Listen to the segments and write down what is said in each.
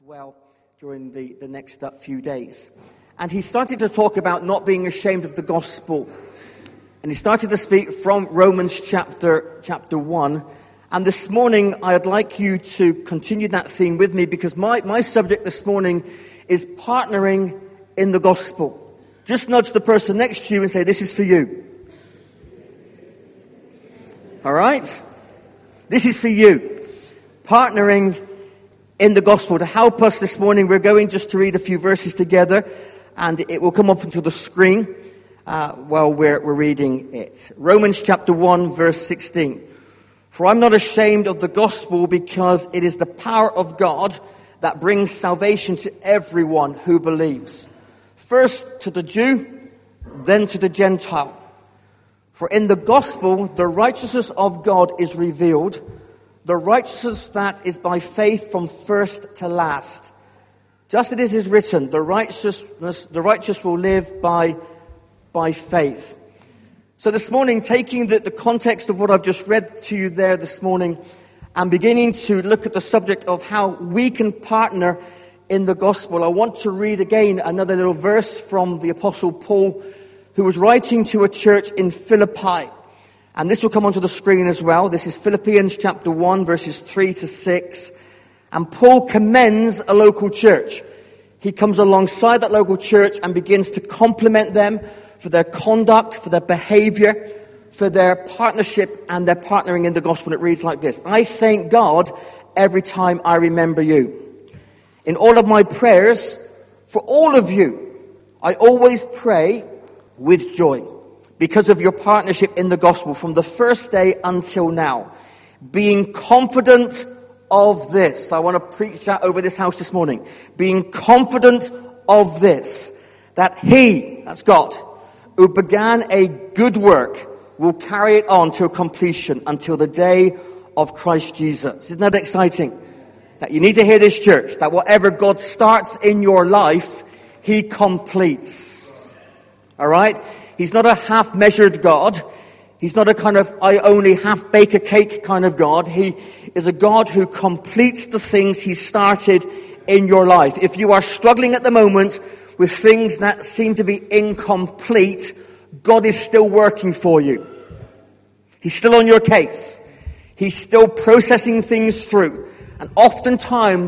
well during the next few days. And he started to talk about not being ashamed of the gospel. And he started to speak from Romans chapter 1. And this morning, I'd like you to continue that theme with me, because my subject this morning is partnering in the gospel. Just nudge the person next to you and say, this is for you. All right? This is for you. Partnering in the gospel. To help us this morning, we're going just to read a few verses together, and it will come up onto the screen while we're reading it. Romans chapter 1, verse 16. For I'm not ashamed of the gospel, because it is the power of God that brings salvation to everyone who believes. First to the Jew, then to the Gentile. For in the gospel, the righteousness of God is revealed, the righteousness that is by faith from first to last. Just as it is written, the righteous will live by faith. So this morning, taking the context of what I've just read to you there this morning, and beginning to look at the subject of how we can partner in the gospel, I want to read again another little verse from the Apostle Paul, who was writing to a church in Philippi. And this will come onto the screen as well. This is Philippians chapter 1, verses 3 to 6. And Paul commends a local church. He comes alongside that local church and begins to compliment them for their conduct, for their behavior, for their partnership and their partnering in the gospel. It reads like this: I thank God every time I remember you. In all of my prayers, for all of you, I always pray with joy, because of your partnership in the gospel from the first day until now, being confident of this. I want to preach that over this house this morning. Being confident of this, that he, that's God, who began a good work, will carry it on to completion until the day of Christ Jesus. Isn't that exciting? That you need to hear this, church, that whatever God starts in your life, he completes. All right? He's not a half-measured God. He's not a kind of, I only half-bake a cake kind of God. He is a God who completes the things he started in your life. If you are struggling at the moment with things that seem to be incomplete, God is still working for you. He's still on your case. He's still processing things through. And oftentimes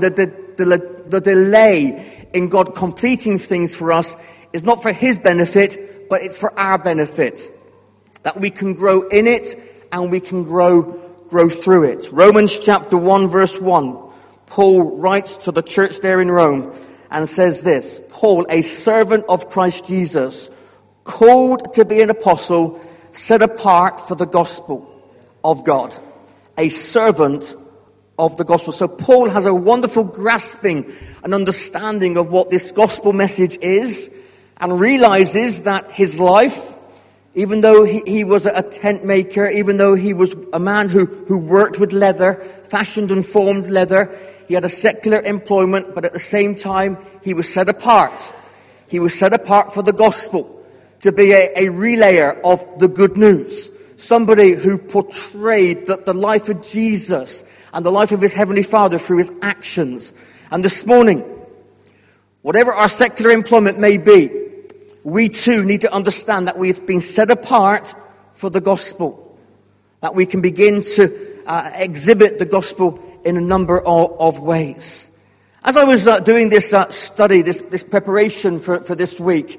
the delay in God completing things for us is not for his benefit, but it's for our benefit. That we can grow in it and we can grow through it. Romans chapter 1 verse 1. Paul writes to the church there in Rome and says this: Paul, a servant of Christ Jesus, called to be an apostle, set apart for the gospel of God. A servant of the gospel. So Paul has a wonderful grasping and understanding of what this gospel message is, and realizes that his life, even though he was a tent maker, even though he was a man who worked with leather, fashioned and formed leather, he had a secular employment, but at the same time, he was set apart. He was set apart for the gospel, to be a relayer of the good news. Somebody who portrayed the life of Jesus and the life of his heavenly Father through his actions. And this morning, whatever our secular employment may be, we too need to understand that we've been set apart for the gospel. That we can begin to exhibit the gospel in a number of ways. As I was doing this study, this preparation for this week,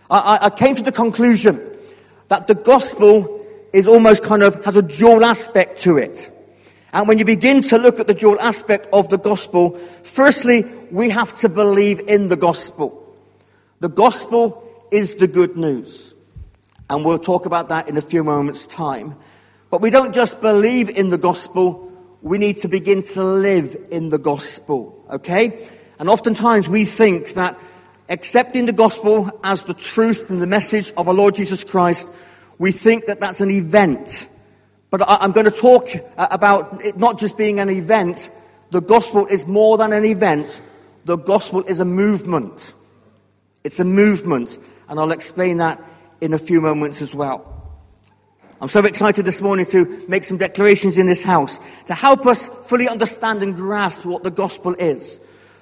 I came to the conclusion that the gospel is almost kind of has a dual aspect to it. And when you begin to look at the dual aspect of the gospel, firstly, we have to believe in the gospel. The gospel is the good news. And we'll talk about that in a few moments' time. But we don't just believe in the gospel, we need to begin to live in the gospel. Okay? And oftentimes we think that accepting the gospel as the truth and the message of our Lord Jesus Christ, we think that that's an event. But I'm going to talk about it not just being an event. The gospel is more than an event. The gospel is a movement. It's a movement. And I'll explain that in a few moments as well. I'm so excited this morning to make some declarations in this house to help us fully understand and grasp what the gospel is.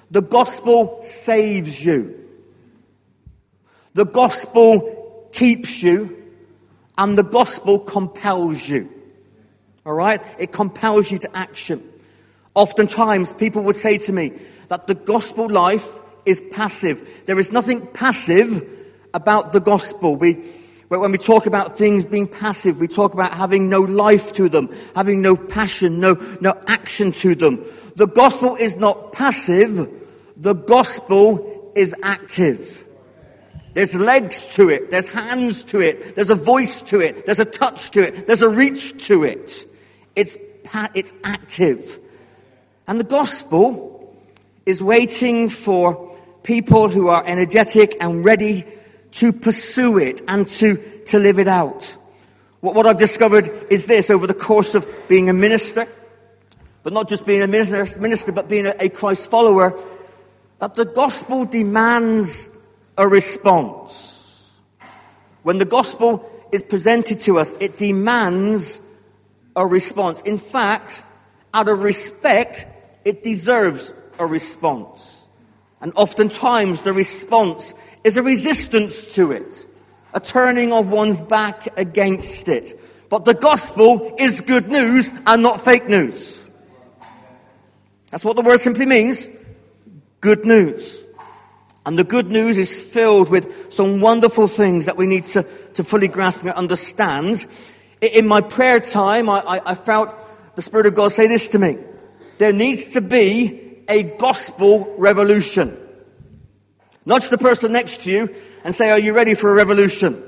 The gospel saves you. The gospel keeps you. And the gospel compels you. All right? It compels you to action. Oftentimes, people would say to me that the gospel life is passive. There is nothing passive about the gospel. When we talk about things being passive, we talk about having no life to them, having no passion, no action to them. The gospel is not passive. The gospel is active. There's legs to it. There's hands to it. There's a voice to it. There's a touch to it. There's a reach to it. It's active. And the gospel is waiting for people who are energetic and ready to pursue it and to live it out. What I've discovered is this over the course of being a minister, but not just being a minister, but being a Christ follower, that the gospel demands a response. When the gospel is presented to us, it demands a response. In fact, out of respect, it deserves a response. And oftentimes the response is a resistance to it, a turning of one's back against it. But the gospel is good news and not fake news. That's what the word simply means. Good news. And the good news is filled with some wonderful things that we need to fully grasp and understand. In my prayer time, I felt the Spirit of God say this to me. There needs to be a gospel revolution. Nudge the person next to you and say, are you ready for a revolution?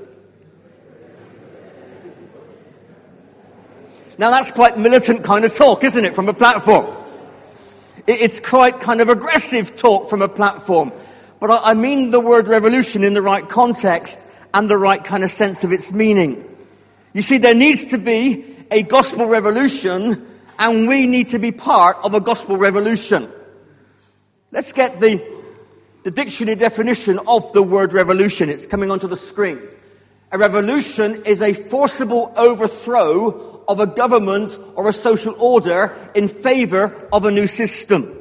Now that's quite militant kind of talk, isn't it, from a platform? It's quite kind of aggressive talk from a platform. But I mean the word revolution in the right context and the right kind of sense of its meaning. You see, there needs to be a gospel revolution, and we need to be part of a gospel revolution. Let's get the dictionary definition of the word revolution. It's coming onto the screen. A revolution is a forcible overthrow of a government or a social order in favor of a new system.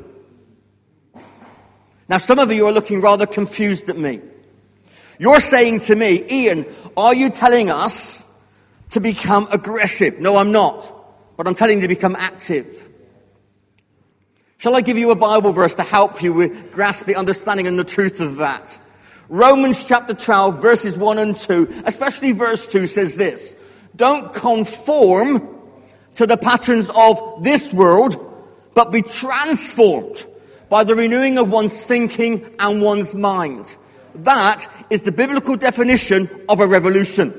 Now, some of you are looking rather confused at me. You're saying to me, Ian, are you telling us to become aggressive? No, I'm not. But I'm telling you to become active. Shall I give you a Bible verse to help you with grasp the understanding and the truth of that? Romans chapter 12, verses 1 and 2, especially verse 2 says this. Don't conform to the patterns of this world, but be transformed by the renewing of one's thinking and one's mind. That is the biblical definition of a revolution.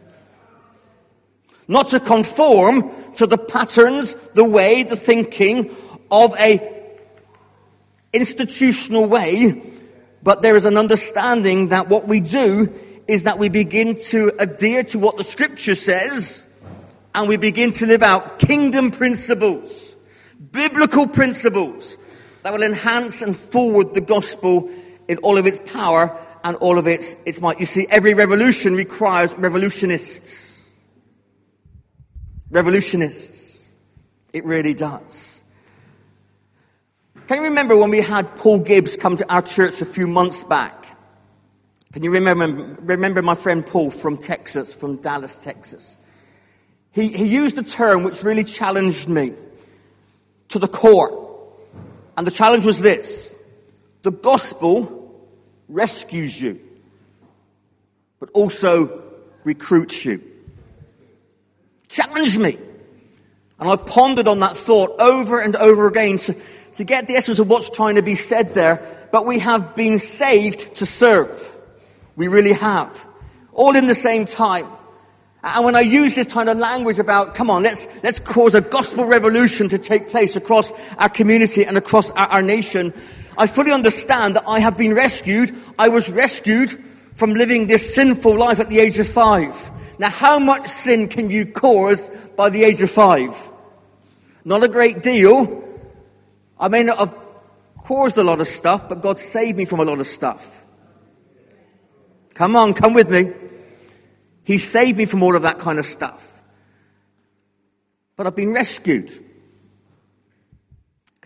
Not to conform to the patterns, the way, the thinking of a institutional way, but there is an understanding that what we do is that we begin to adhere to what the scripture says, and we begin to live out kingdom principles, biblical principles that will enhance and forward the gospel in all of its power and all of its might. You see, every revolution requires revolutionists. Revolutionists. It really does. Can you remember when we had Paul Gibbs come to our church a few months back? Can you remember my friend Paul from Texas, from Dallas, Texas? He used a term which really challenged me to the core. And the challenge was this. The gospel rescues you, but also recruits you. Challenged me. And I've pondered on that thought over and over again to get the essence of what's trying to be said there. But we have been saved to serve. We really have. All in the same time. And when I use this kind of language about, come on, let's cause a gospel revolution to take place across our community and across our nation, I fully understand that I have been rescued. I was rescued from living this sinful life at the age of 5. Now, how much sin can you cause by the age of 5? Not a great deal. I may not have caused a lot of stuff, but God saved me from a lot of stuff. Come on, come with me. He saved me from all of that kind of stuff. But I've been rescued.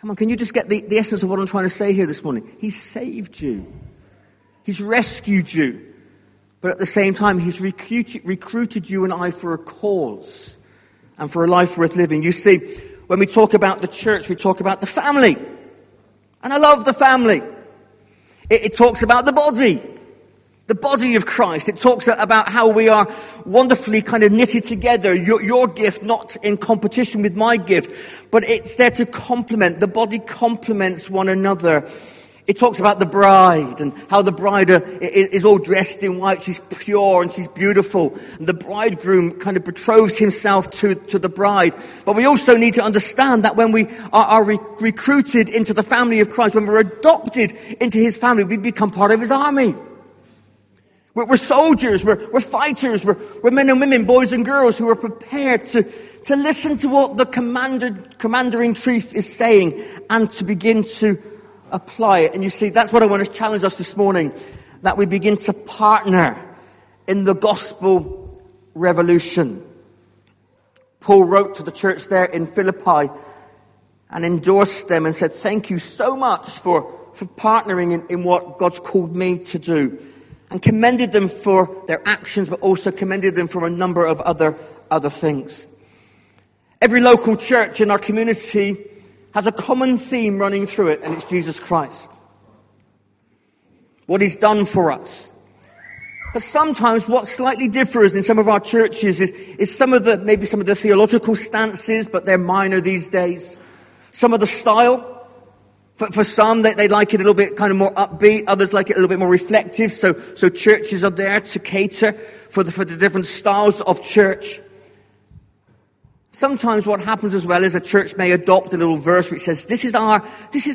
Come on, can you just get the essence of what I'm trying to say here this morning? He saved you. He's rescued you. But at the same time, he's recruited you and I for a cause and for a life worth living. You see, when we talk about the church, we talk about the family. And I love the family. It talks about the body of Christ. It talks about how we are wonderfully kind of knitted together. Your gift, not in competition with my gift, but it's there to complement. The body complements one another. It talks about the bride and how the bride is all dressed in white. She's pure and she's beautiful. And the bridegroom kind of betroths himself to the bride. But we also need to understand that when we are recruited into the family of Christ, when we're adopted into his family, we become part of his army. We're soldiers, we're fighters, we're men and women, boys and girls who are prepared to listen to what the commander-in-chief is saying and to begin to apply it. And you see, that's what I want to challenge us this morning, that we begin to partner in the gospel revolution. Paul wrote to the church there in Philippi and endorsed them and said, thank you so much for partnering in what God's called me to do. And commended them for their actions, but also commended them for a number of other things. Every local church in our community has a common theme running through it, and it's Jesus Christ. What he's done for us. But sometimes what slightly differs in some of our churches is maybe some of the theological stances, but they're minor these days. Some of the style. For some, they like it a little bit kind of more upbeat. Others like it a little bit more reflective. So churches are there to cater for the different styles of church. Sometimes what happens as well is a church may adopt a little verse which says, this is our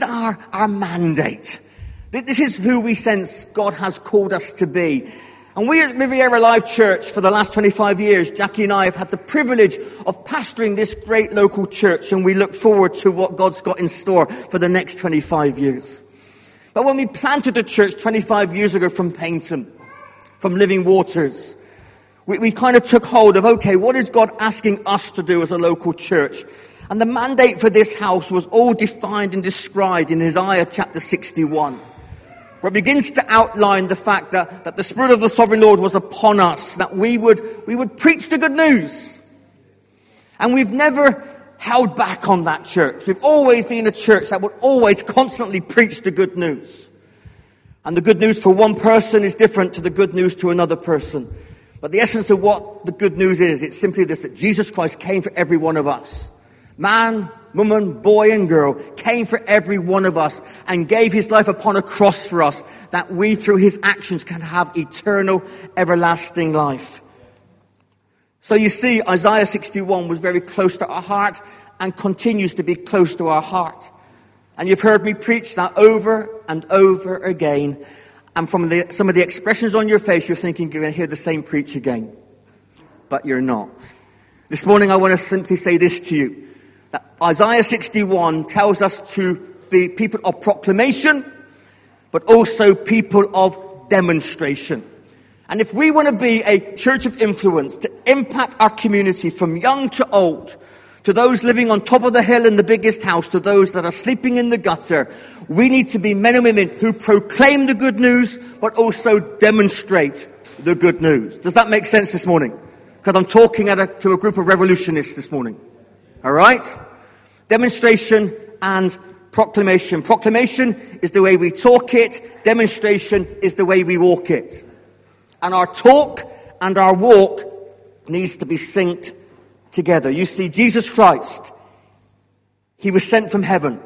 mandate. This is who we sense God has called us to be. And we at Riviera Life Church for the last 25 years, Jackie and I have had the privilege of pastoring this great local church, and we look forward to what God's got in store for the next 25 years. But when we planted the church 25 years ago from Paignton, from Living Waters, we kind of took hold of, okay, what is God asking us to do as a local church? And the mandate for this house was all defined and described in Isaiah chapter 61. Where it begins to outline the fact that the Spirit of the Sovereign Lord was upon us, that we would preach the good news. And we've never held back on that church. We've always been a church that would always constantly preach the good news. And the good news for one person is different to the good news to another person. But the essence of what the good news is, it's simply this, that Jesus Christ came for every one of us. Man, woman, boy and girl, came for every one of us and gave his life upon a cross for us, that we through his actions can have eternal, everlasting life. So you see, Isaiah 61 was very close to our heart and continues to be close to our heart. And you've heard me preach that over and over again. And from some of the expressions on your face, you're thinking you're going to hear the same preach again. But you're not. This morning I want to simply say this to you. That Isaiah 61 tells us to be people of proclamation, but also people of demonstration. And if we want to be a church of influence to impact our community from young to old, to those living on top of the hill in the biggest house, to those that are sleeping in the gutter, we need to be men and women who proclaim the good news, but also demonstrate the good news. Does that make sense this morning? Because I'm talking to a group of revolutionists this morning. All right? Demonstration and proclamation. Proclamation is the way we talk it. Demonstration is the way we walk it. And our talk and our walk needs to be synced together. You see, Jesus Christ, he was sent from heaven.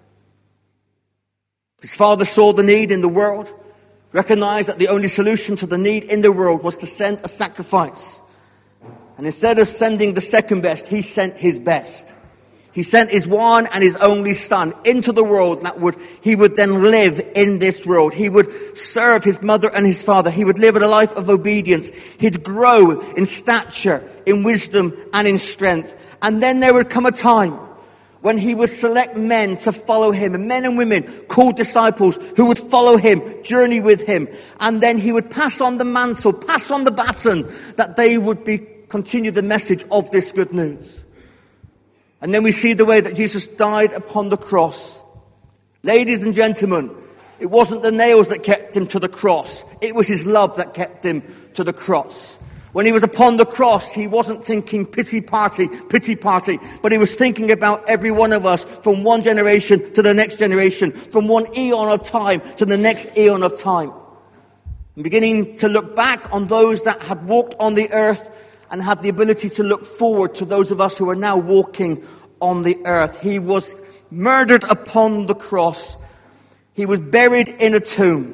His Father saw the need in the world, recognized that the only solution to the need in the world was to send a sacrifice. And instead of sending the second best, he sent his best. He sent his one and his only Son into the world he would then live in this world. He would serve his mother and his father. He would live a life of obedience. He'd grow in stature, in wisdom, and in strength. And then there would come a time when he would select men to follow him, and men and women called disciples who would follow him, journey with him. And then he would pass on the mantle, pass on the baton, that they would continue the message of this good news. And then we see the way that Jesus died upon the cross. Ladies and gentlemen, it wasn't the nails that kept him to the cross. It was his love that kept him to the cross. When he was upon the cross, he wasn't thinking pity party, but he was thinking about every one of us from one generation to the next generation, from one eon of time to the next eon of time. And beginning to look back on those that had walked on the earth and had the ability to look forward to those of us who are now walking on the earth. He was murdered upon the cross. He was buried in a tomb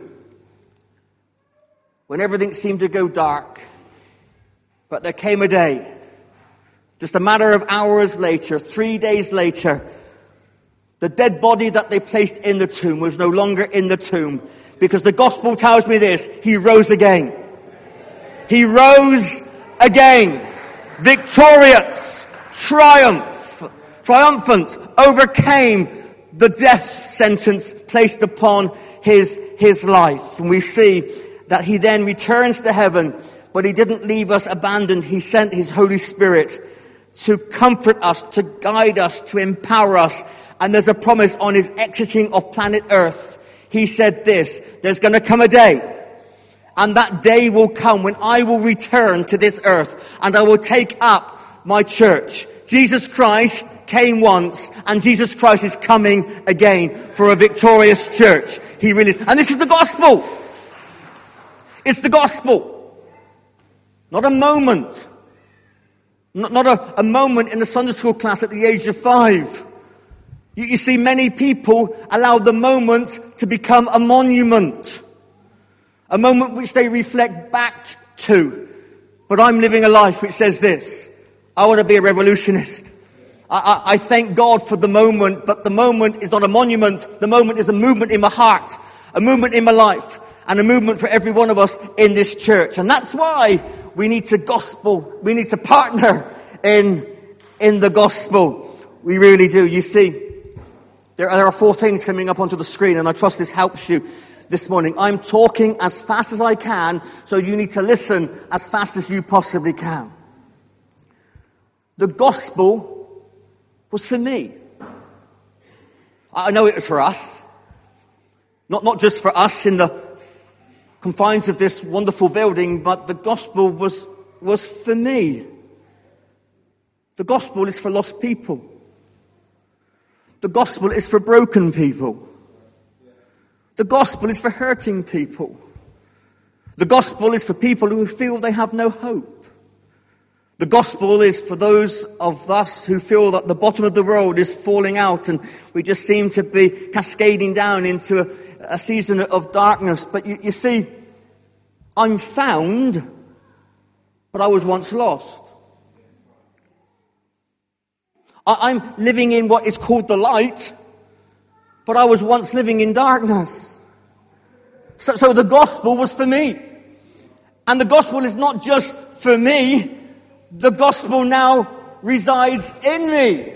when everything seemed to go dark. But there came a day, just a matter of hours later, 3 days later, the dead body that they placed in the tomb was no longer in the tomb, because the gospel tells me this: he rose again. He rose again, victorious, triumphant, overcame the death sentence placed upon his life. And we see that he then returns to heaven. But he didn't leave us abandoned. He sent his Holy Spirit to comfort us, to guide us, to empower us. And there's a promise on his exiting of planet Earth. He said this: there's going to come a day, and that day will come when I will return to this earth and I will take up my church. Jesus Christ came once, and Jesus Christ is coming again for a victorious church. He really is. And this is the gospel. It's the gospel. Not a moment. Not a moment in the Sunday school class at the age of 5. You see, many people allow the moment to become a monument. A moment which they reflect back to. But I'm living a life which says this: I want to be a revolutionist. I thank God for the moment, but the moment is not a monument. The moment is a movement in my heart, a movement in my life, and a movement for every one of us in this church. And that's why we need to partner in the gospel. We really do. You see, there are 4 things coming up onto the screen, and I trust this helps you this morning. I'm talking as fast as I can, so you need to listen as fast as you possibly can. The gospel was for me. I know it was for us. Not just for us in the confines of this wonderful building, but the gospel was for me. The gospel is for lost people. The gospel is for broken people. The gospel is for hurting people. The gospel is for people who feel they have no hope. The gospel is for those of us who feel that the bottom of the world is falling out and we just seem to be cascading down into a season of darkness. But you see, I'm found, but I was once lost. I'm living in what is called the light, but I was once living in darkness. So the gospel was for me. And the gospel is not just for me. The gospel now resides in me.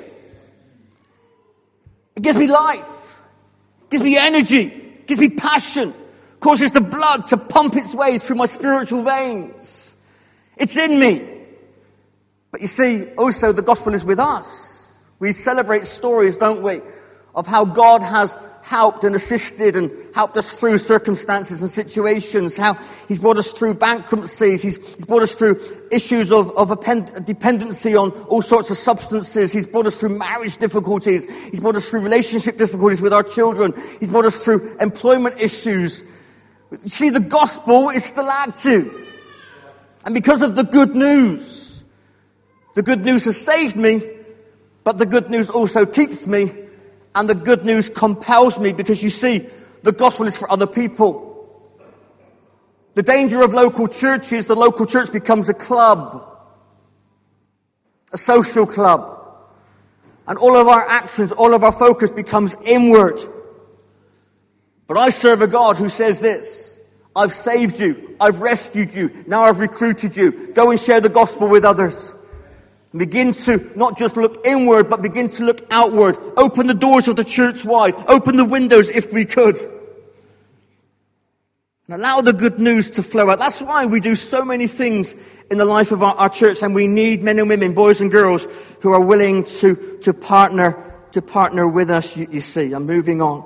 It gives me life. It gives me energy. It gives me passion. Causes the blood to pump its way through my spiritual veins. It's in me. But you see, also the gospel is with us. We celebrate stories, don't we, of how God has helped and assisted and helped us through circumstances and situations, how he's brought us through bankruptcies, he's brought us through issues of dependency on all sorts of substances, he's brought us through marriage difficulties, he's brought us through relationship difficulties with our children, he's brought us through employment issues. You see, the gospel is still active. And because of the good news has saved me, but the good news also keeps me. And the good news compels me, because you see, the gospel is for other people. The danger of local churches, the local church becomes a club. A social club. And all of our actions, all of our focus becomes inward. But I serve a God who says this: I've saved you. I've rescued you. Now I've recruited you. Go and share the gospel with others. Begin to not just look inward, but begin to look outward. Open the doors of the church wide. Open the windows if we could. And allow the good news to flow out. That's why we do so many things in the life of our church, and we need men and women, boys and girls, who are willing to partner with us, you see. I'm moving on.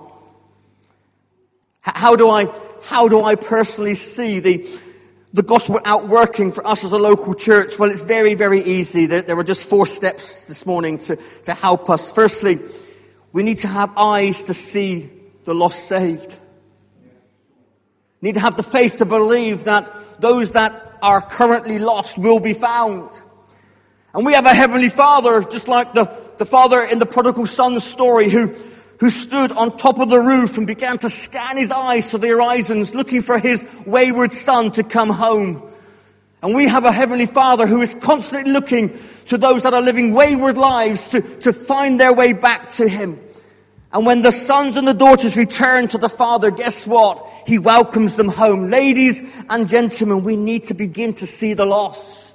How do I personally see the gospel outworking for us as a local church? Well, it's very, very easy. There were just 4 steps this morning to help us. Firstly, we need to have eyes to see the lost saved. Need to have the faith to believe that those that are currently lost will be found. And we have a heavenly Father, just like the father in the prodigal son story, who stood on top of the roof and began to scan his eyes to the horizons, looking for his wayward son to come home. And we have a heavenly Father who is constantly looking to those that are living wayward lives to find their way back to him. And when the sons and the daughters return to the Father, guess what? He welcomes them home. Ladies and gentlemen, we need to begin to see the lost.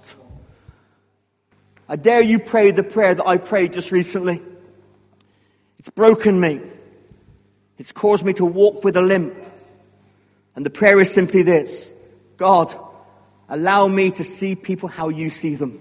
I dare you pray the prayer that I prayed just recently. It's broken me. It's caused me to walk with a limp. And the prayer is simply this: God, allow me to see people how you see them.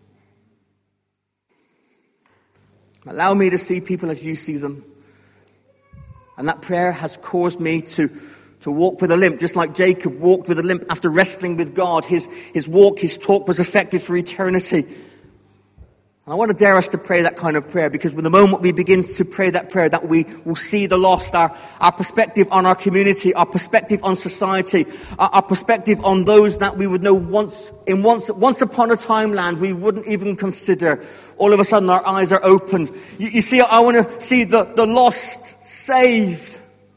Allow me to see people as you see them. And that prayer has caused me to walk with a limp, just like Jacob walked with a limp after wrestling with God. His walk, his talk was effective for eternity. And I want to dare us to pray that kind of prayer, because when the moment we begin to pray that prayer, that we will see the lost, our perspective on our community, our perspective on society, our perspective on those that we would know once upon a time land we wouldn't even consider. All of a sudden our eyes are opened. You see, I want to see the lost saved.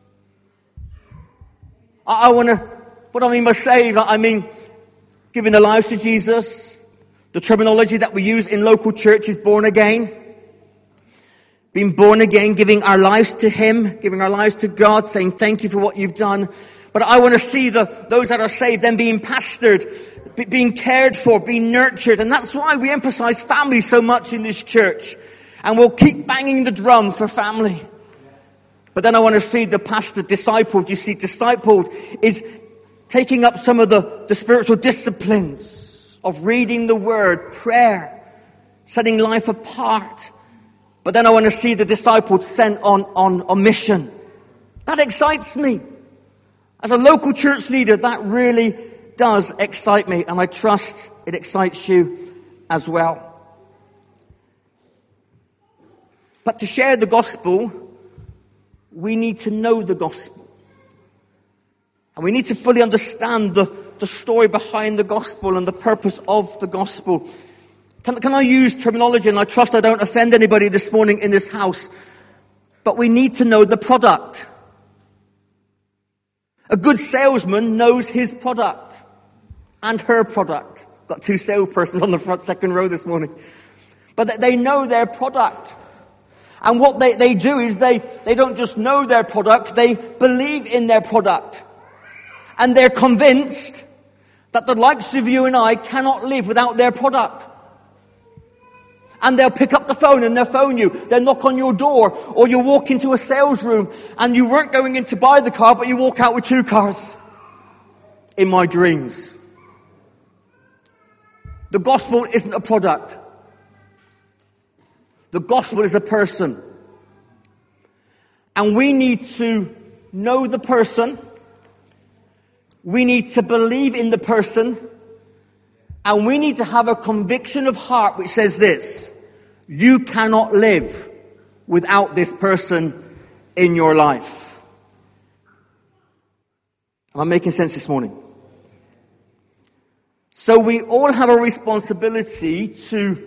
What I mean by saved, I mean giving their lives to Jesus. The terminology that we use in local church is born again. Being born again, giving our lives to Him, giving our lives to God, saying thank you for what you've done. But I want to see those that are saved then being pastored, being cared for, being nurtured. And that's why we emphasize family so much in this church. And we'll keep banging the drum for family. But then I want to see the pastor discipled. You see, discipled is taking up some of the spiritual disciplines of reading the word, prayer, setting life apart. But then I want to see the disciples sent on mission. That excites me. As a local church leader, that really does excite me. And I trust it excites you as well. But to share the gospel, we need to know the gospel. And we need to fully understand the story behind the gospel and the purpose of the gospel. Can I use terminology? And I trust I don't offend anybody this morning in this house. But we need to know the product. A good salesman knows his product and her product. Got 2 salespersons on the front second row this morning. But they know their product. And what they do is they don't just know their product, they believe in their product. And they're convinced that the likes of you and I cannot live without their product. And they'll pick up the phone and they'll phone you. They'll knock on your door, or you walk into a sales room and you weren't going in to buy the car, but you walk out with 2 cars. In my dreams. The gospel isn't a product. The gospel is a person. And we need to know the person. We need to believe in the person. And we need to have a conviction of heart which says this: you cannot live without this person in your life. Am I making sense this morning? So we all have a responsibility to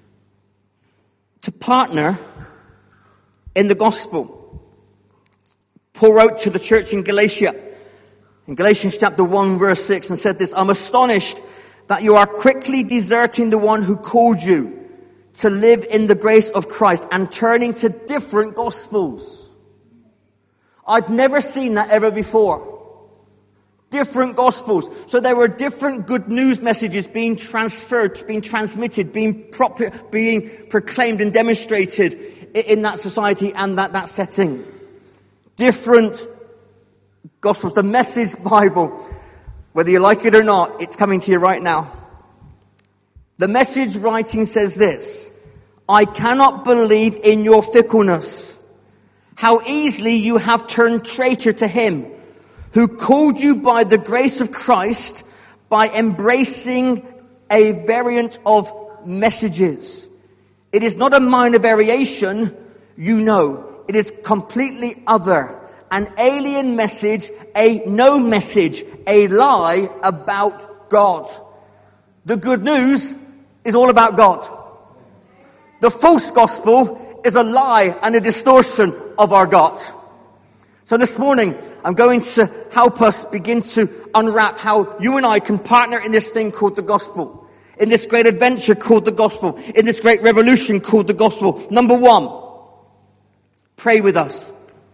partner in the gospel. Paul wrote to the church in Galatia, in Galatians chapter 1 verse 6, and said this: I'm astonished that you are quickly deserting the one who called you to live in the grace of Christ and turning to different gospels. I'd never seen that ever before. Different gospels. So there were different good news messages being transferred, being transmitted, being proclaimed and demonstrated in that society and that setting. Different Gospels, the Message Bible. Whether you like it or not, it's coming to you right now. The Message writing says this: I cannot believe in your fickleness, how easily you have turned traitor to him who called you by the grace of Christ by embracing a variant of messages. It is not a minor variation, you know. It is completely other. An alien message, a no message, a lie about God. The good news is all about God. The false gospel is a lie and a distortion of our God. So this morning, I'm going to help us begin to unwrap how you and I can partner in this thing called the gospel. In this great adventure called the gospel. In this great revolution called the gospel. Number one, pray with us.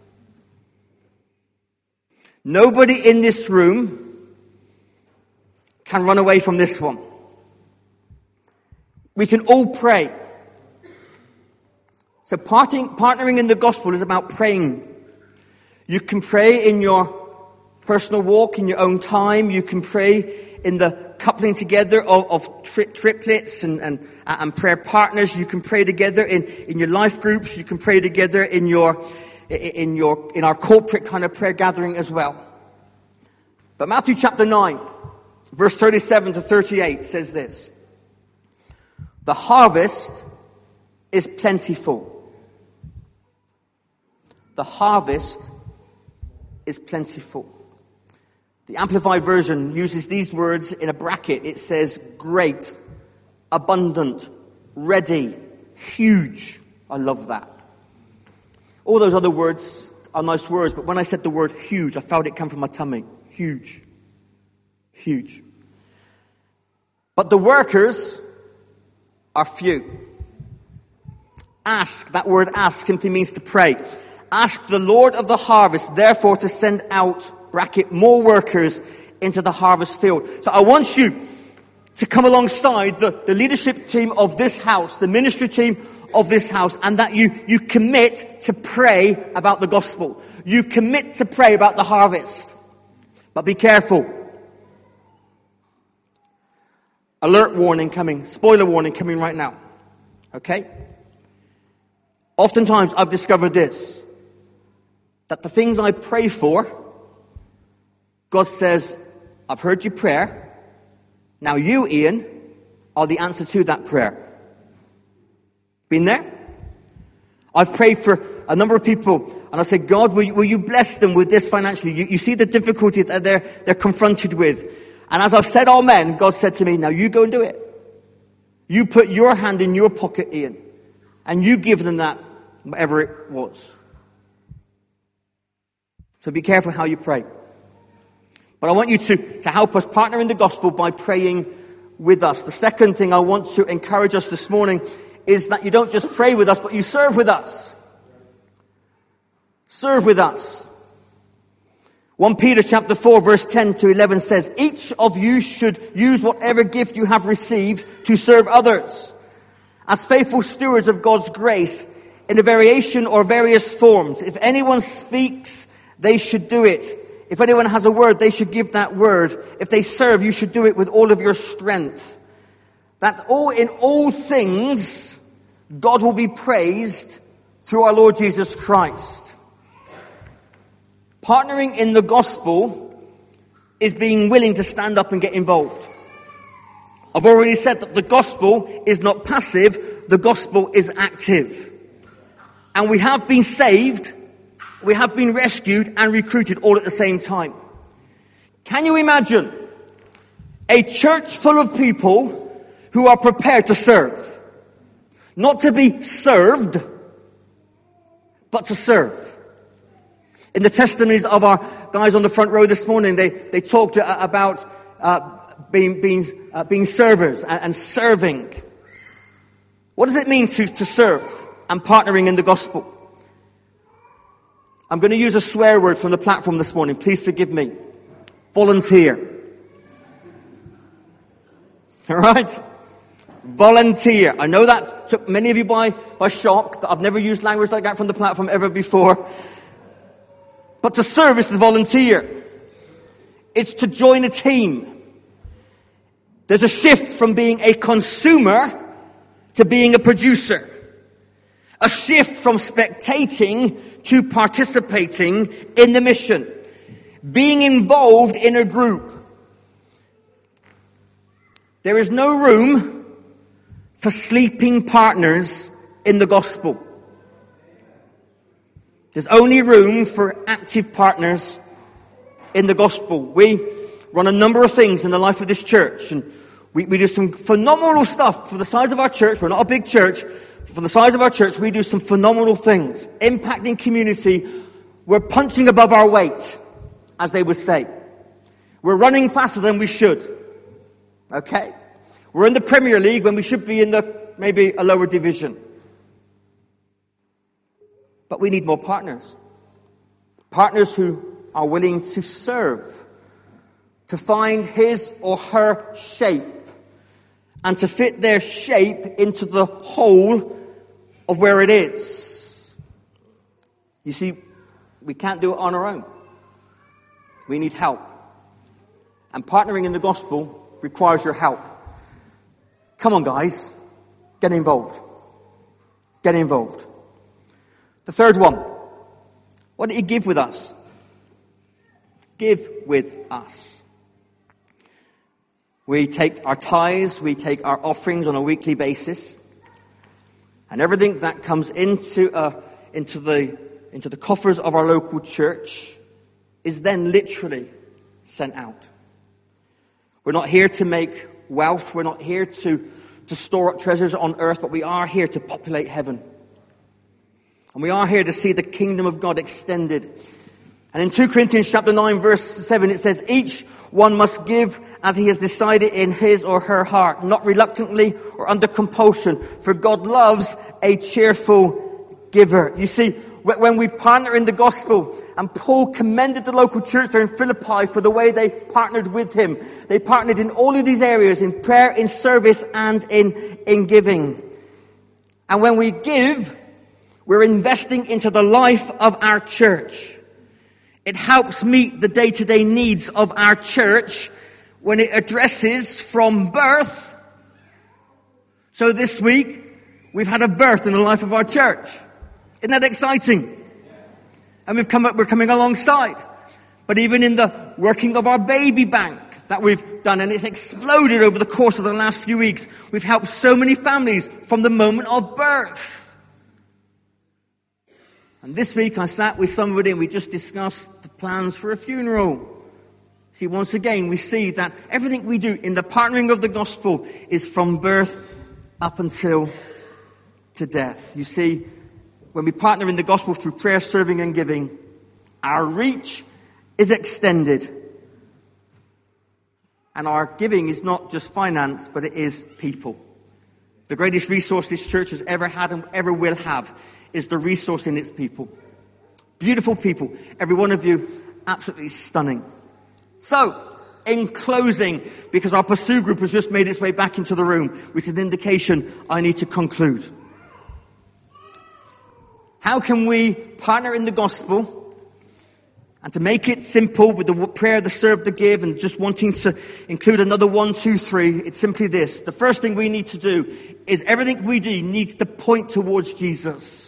Nobody in this room can run away from this one. We can all pray. So partnering in the gospel is about praying. You can pray in your personal walk, in your own time. You can pray in the coupling together of triplets and prayer partners. You can pray together in your life groups. You can pray together in our corporate kind of prayer gathering as well. But Matthew chapter 9, verse 37 to 38 says this: the harvest is plentiful. The harvest is plentiful. The Amplified Version uses these words in a bracket. It says great, abundant, ready, huge. I love that. All those other words are nice words, but when I said the word huge, I felt it come from my tummy. Huge. Huge. But the workers are few. Ask, that word ask simply means to pray. Ask the Lord of the harvest, therefore, to send out, bracket, more workers into the harvest field. So I want you to come alongside the leadership team of this house, the ministry team of this house, and that you commit to pray about the gospel. You commit to pray about the harvest. But be careful. Alert warning coming, spoiler warning coming right now. Okay? Oftentimes I've discovered this, that the things I pray for, God says, I've heard your prayer. Now you, Ian, are the answer to that prayer. Been there? I've prayed for a number of people, and I said, God, will you bless them with this financially? You see the difficulty that they're confronted with. And as I've said amen, God said to me, now you go and do it. You put your hand in your pocket, Ian, and you give them that, whatever it was. So be careful how you pray. But I want you to help us partner in the gospel by praying with us. The second thing I want to encourage us this morning is that you don't just pray with us, but you serve with us. Serve with us. 1 Peter chapter 4 verse 10 to 11 says, each of you should use whatever gift you have received to serve others as faithful stewards of God's grace in a variation or various forms. If anyone speaks, they should do it. If anyone has a word, they should give that word. If they serve, you should do it with all of your strength. That in all things, God will be praised through our Lord Jesus Christ. Partnering in the gospel is being willing to stand up and get involved. I've already said that the gospel is not passive, the gospel is active. And we have been saved, we have been rescued and recruited all at the same time. Can you imagine a church full of people who are prepared to serve? Not to be served, but to serve. In the testimonies of our guys on the front row this morning, they talked about being servers and serving. What does it mean to serve and partnering in the gospel? I'm going to use a swear word from the platform this morning. Please forgive me. Volunteer. All right? Volunteer. I know that took many of you by shock. That I've never used language like that from the platform ever before. But to serve is to volunteer. It's to join a team. There's a shift from being a consumer to being a producer. A shift from spectating to participating in the mission. Being involved in a group. There is no room for sleeping partners in the gospel. There's only room for active partners in the gospel. We run a number of things in the life of this church, and we do some phenomenal stuff for the size of our church. We're not a big church. For the size of our church, we do some phenomenal things. Impacting community. We're punching above our weight, as they would say. We're running faster than we should. Okay? We're in the Premier League when we should be in maybe a lower division. But we need more partners. Partners who are willing to serve. To find his or her shape. And to fit their shape into the whole of where it is. You see, we can't do it on our own. We need help. And partnering in the gospel requires your help. Come on, guys. Get involved. Get involved. The third one. What do you give with us? Give with us. We take our tithes, we take our offerings on a weekly basis. And everything that comes into the coffers of our local church is then literally sent out. We're not here to make wealth. We're not here to store up treasures on earth, but we are here to populate heaven. And we are here to see the kingdom of God extended. And in 2 Corinthians chapter 9, verse 7, it says, each one must give as he has decided in his or her heart, not reluctantly or under compulsion, for God loves a cheerful giver. You see, when we partner in the gospel, and Paul commended the local church there in Philippi for the way they partnered with him. They partnered in all of these areas, in prayer, in service, and in giving. And when we give, we're investing into the life of our church. It helps meet the day-to-day needs of our church when it addresses from birth. So this week, we've had a birth in the life of our church. Isn't that exciting? And we're coming alongside. But even in the working of our baby bank that we've done, and it's exploded over the course of the last few weeks, we've helped so many families from the moment of birth. And this week I sat with somebody and we just discussed the plans for a funeral. See, once again, we see that everything we do in the partnering of the gospel is from birth up until to death. You see, when we partner in the gospel through prayer, serving, and giving, our reach is extended. And our giving is not just finance, but it is people. The greatest resource this church has ever had and ever will have is the resource in its people. Beautiful people. Every one of you, absolutely stunning. So, in closing, because our Pursue group has just made its way back into the room, which is an indication I need to conclude. How can we partner in the gospel? And to make it simple with the prayer, the serve, the give, and just wanting to include another 1, 2, 3, it's simply this. The first thing we need to do is everything we do needs to point towards Jesus.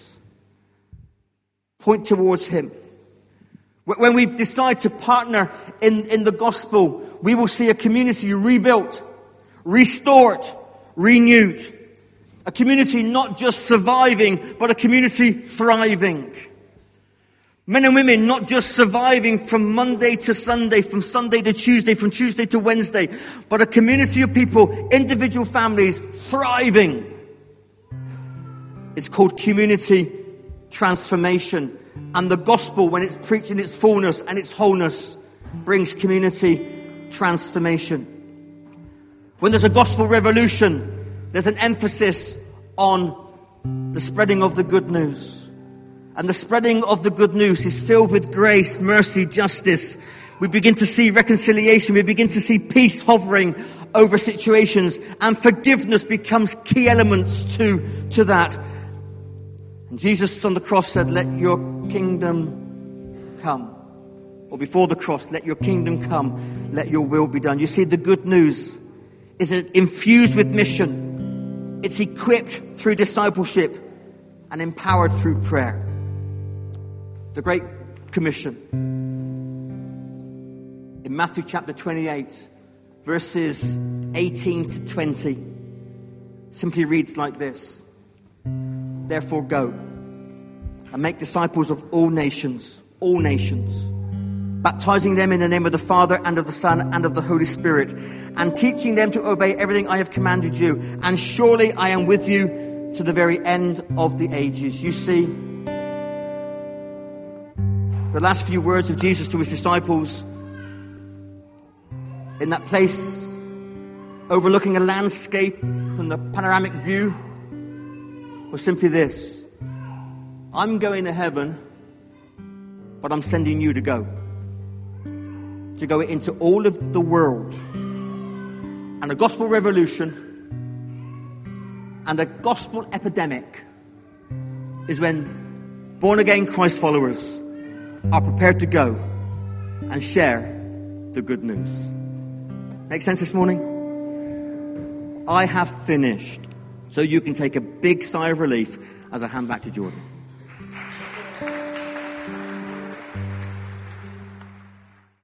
Point towards him. When we decide to partner in the gospel, we will see a community rebuilt, restored, renewed. A community not just surviving, but a community thriving. Men and women not just surviving from Monday to Sunday, from Sunday to Tuesday, from Tuesday to Wednesday, but a community of people, individual families, thriving. It's called community transformation. And the gospel, when it's preached in its fullness and its wholeness, brings community transformation. When there's a gospel revolution, there's an emphasis on the spreading of the good news. And the spreading of the good news is filled with grace, mercy, justice. We begin to see reconciliation. We begin to see peace hovering over situations. And forgiveness becomes key elements to that. And Jesus on the cross said, let your kingdom come. or before the cross, let your kingdom come, let your will be done. You see, the good news is infused with mission. It's equipped through discipleship and empowered through prayer. The Great Commission. In Matthew chapter 28, verses 18 to 20, simply reads like this. Therefore go and make disciples of all nations, baptizing them in the name of the Father and of the Son and of the Holy Spirit, and teaching them to obey everything I have commanded you. And surely I am with you to the very end of the ages. You see, the last few words of Jesus to his disciples in that place overlooking a landscape from the panoramic view was simply this. I'm going to heaven, but I'm sending you to go into all of the world. And a gospel revolution and a gospel epidemic is when born-again Christ followers are prepared to go and share the good news. Make sense this morning? I have finished. So you can take a big sigh of relief as I hand back to Jordan.